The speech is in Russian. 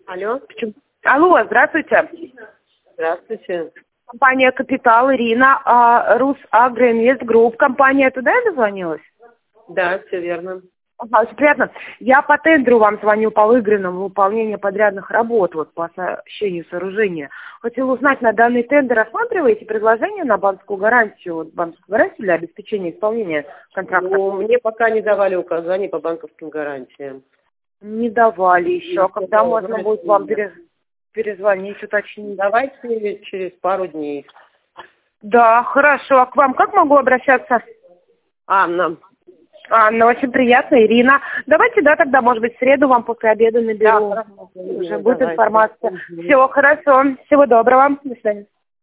Алло. Алло, здравствуйте. Здравствуйте. Компания «Капитал», Ирина, «Русагроинвест Групп». Компания туда я дозвонилась? Да, все верно. Ага, очень приятно. Я по тендеру вам звоню по выигранному выполнению подрядных работ, вот по оснащению сооружения. Хотела узнать, на данный тендер рассматриваете предложение на банковскую гарантию, банковскую гарантию для обеспечения исполнения контракта? Ну, мне пока не давали указаний по банковским гарантиям. Не давали еще. Когда Ну, можно знаете, будет вам нет. перезвонить, уточнить? Давайте через пару дней. Да, хорошо. А к вам как могу обращаться? Анна. Анна, очень приятно, Ирина. Давайте, да, тогда, может быть, в среду вам после обеда наберу. Да, хорошо, Уже Ирина, будет давайте. информация. Мгм. Всего хорошо, всего доброго. До свидания.